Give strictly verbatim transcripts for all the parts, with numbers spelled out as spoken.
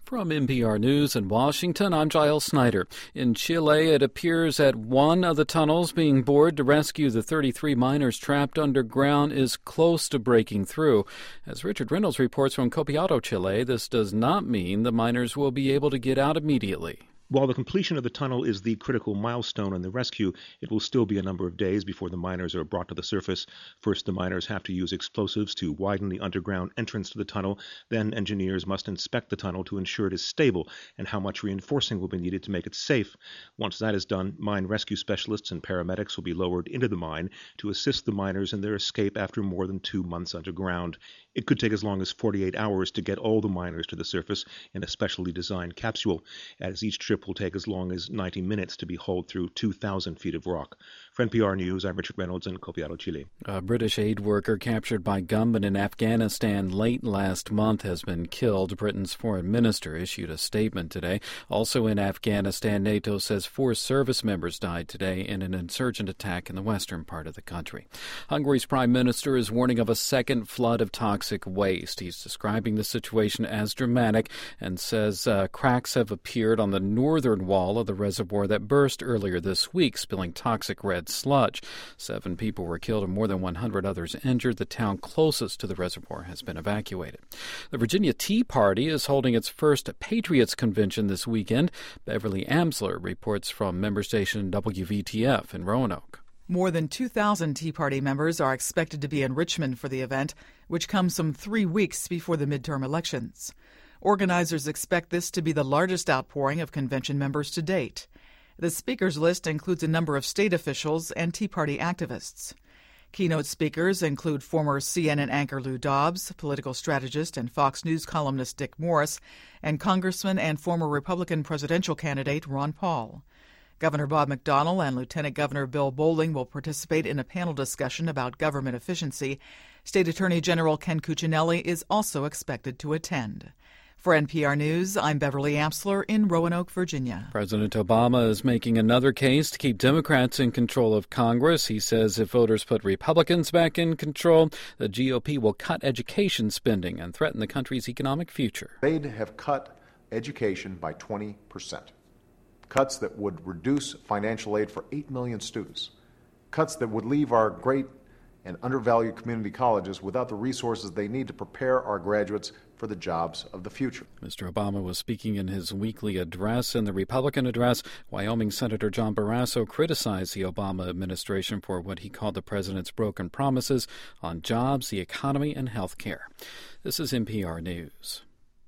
From N P R News in Washington, I'm Giles Snyder. In Chile, it appears that one of the tunnels being bored to rescue the thirty-three miners trapped underground is close to breaking through. As Richard Reynolds reports from Copiapó, Chile, this does not mean the miners will be able to get out immediately. While the completion of the tunnel is the critical milestone in the rescue, it will still be a number of days before the miners are brought to the surface. First, the miners have to use explosives to widen the underground entrance to the tunnel. Then, engineers must inspect the tunnel to ensure it is stable and how much reinforcing will be needed to make it safe. Once that is done, mine rescue specialists and paramedics will be lowered into the mine to assist the miners in their escape after more than two months underground. It could take as long as forty-eight hours to get all the miners to the surface in a specially designed capsule, as each trip will take as long as ninety minutes to be hauled through two thousand feet of rock. For N P R News, I'm Richard Reynolds in Copiapó, Chile. A British aid worker captured by gunmen in Afghanistan late last month has been killed. Britain's foreign minister issued a statement today. Also in Afghanistan, NATO says four service members died today in an insurgent attack in the western part of the country. Hungary's prime minister is warning of a second flood of toxic waste. He's describing the situation as dramatic and says uh, cracks have appeared on the northern wall of the reservoir that burst earlier this week, spilling toxic red sludge. Seven people were killed and more than one hundred others injured. The town closest to the reservoir has been evacuated. The Virginia Tea Party is holding its first Patriots Convention this weekend. Beverly Amsler reports from member station W V T F in Roanoke. More than two thousand Tea Party members are expected to be in Richmond for the event, which comes some three weeks before the midterm elections. Organizers expect this to be the largest outpouring of convention members to date. The speakers list includes a number of state officials and Tea Party activists. Keynote speakers include former C N N anchor Lou Dobbs, political strategist and Fox News columnist Dick Morris, and Congressman and former Republican presidential candidate Ron Paul. Governor Bob McDonnell and Lieutenant Governor Bill Bolling will participate in a panel discussion about government efficiency. State Attorney General Ken Cuccinelli is also expected to attend. For N P R News, I'm Beverly Amsler in Roanoke, Virginia. President Obama is making another case to keep Democrats in control of Congress. He says if voters put Republicans back in control, the G O P will cut education spending and threaten the country's economic future. They'd have cut education by twenty percent. Cuts that would reduce financial aid for eight million students. Cuts that would leave our great and undervalued community colleges without the resources they need to prepare our graduates for the jobs of the future. Mister Obama was speaking in his weekly address. In the Republican address, Wyoming Senator John Barrasso criticized the Obama administration for what he called the president's broken promises on jobs, the economy, and health care. This is N P R News.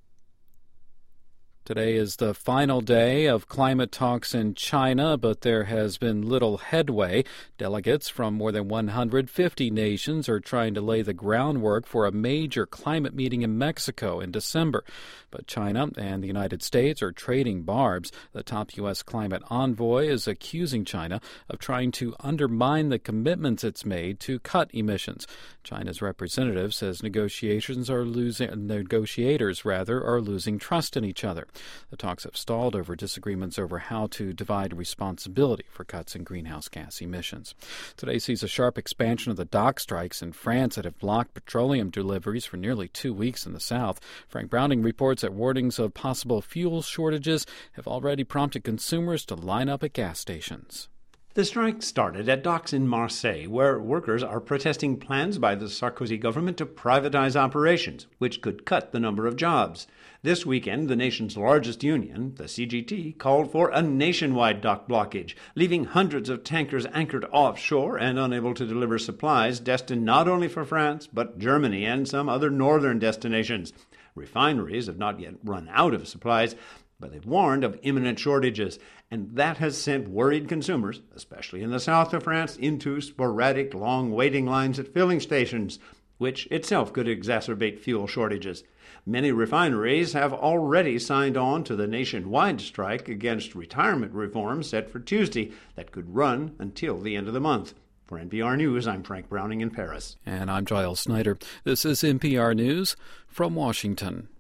Today is the final day of climate talks in China, but there has been little headway. Delegates from more than one hundred fifty nations are trying to lay the groundwork for a major climate meeting in Mexico in December. But China and the United States are trading barbs. The top U S climate envoy is accusing China of trying to undermine the commitments it's made to cut emissions. China's representative says negotiations are losing, negotiators rather, are losing trust in each other. The talks have stalled over disagreements over how to divide responsibility for cuts in greenhouse gas emissions. Today sees a sharp expansion of the dock strikes in France that have blocked petroleum deliveries for nearly two weeks in the south. Frank Browning reports that warnings of possible fuel shortages have already prompted consumers to line up at gas stations. The strike started at docks in Marseille, where workers are protesting plans by the Sarkozy government to privatize operations, which could cut the number of jobs. This weekend, the nation's largest union, the C G T, called for a nationwide dock blockage, leaving hundreds of tankers anchored offshore and unable to deliver supplies destined not only for France, but Germany and some other northern destinations. Refineries have not yet run out of supplies, but they've warned of imminent shortages, and that has sent worried consumers, especially in the south of France, into sporadic long waiting lines at filling stations, which itself could exacerbate fuel shortages. Many refineries have already signed on to the nationwide strike against retirement reform set for Tuesday that could run until the end of the month. For N P R News, I'm Frank Browning in Paris. And I'm Giles Snyder. This is N P R News from Washington.